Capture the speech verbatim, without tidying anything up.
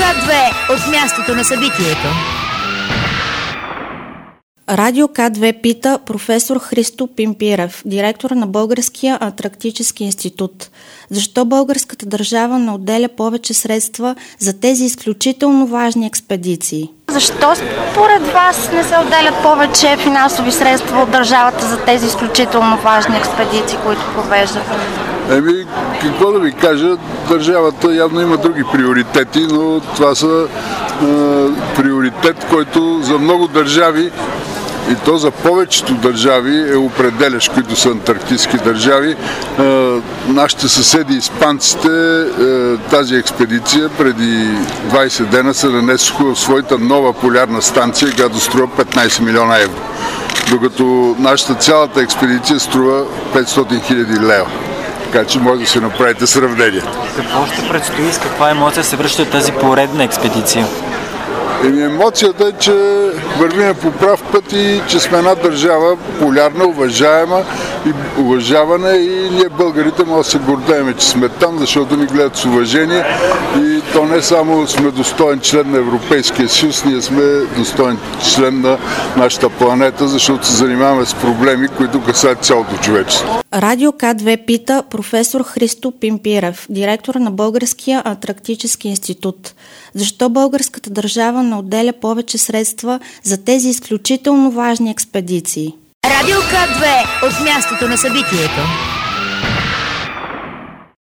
К две от мястото на събитието. Радио К две пита професор Христо Пимпирев, директор на Българския антарктически институт. Защо българската държава не отделя повече средства за тези изключително важни експедиции? Защо според вас не се отделят повече финансови средства от държавата за тези изключително важни експедиции, които провеждат? Еми, какво да ви кажа, държавата явно има други приоритети, но това са е, приоритет, който за много държави, и то за повечето държави е определящ, които са антарктически държави. Е, нашите съседи испанците е, тази експедиция преди двайсет дена се нанесоха в своята нова полярна станция, която струва петнайсет милиона евро. Докато нашата цялата експедиция струва петстотин хиляди лева. Така че може да си направите сравнение. Какво ще предстои, с каква емоция се връща тази поредна експедиция? Еми, емоцията е, че вървиме по прав път и че сме една държава полярна, уважаема и уважавана, и ние българите може да се гордеем, че сме там, защото ни гледат с уважение, и то не само сме достоен член на Европейския съюз, ние сме достоен член на нашата планета, защото се занимаваме с проблеми, които касаят цялото човечество. Радио К две пита професор Христо Пимпирев, директор на Българския антарктически институт. Защо българската държава не отделя повече средства за тези изключително важни експедиции? Радио К две от мястото на събитието.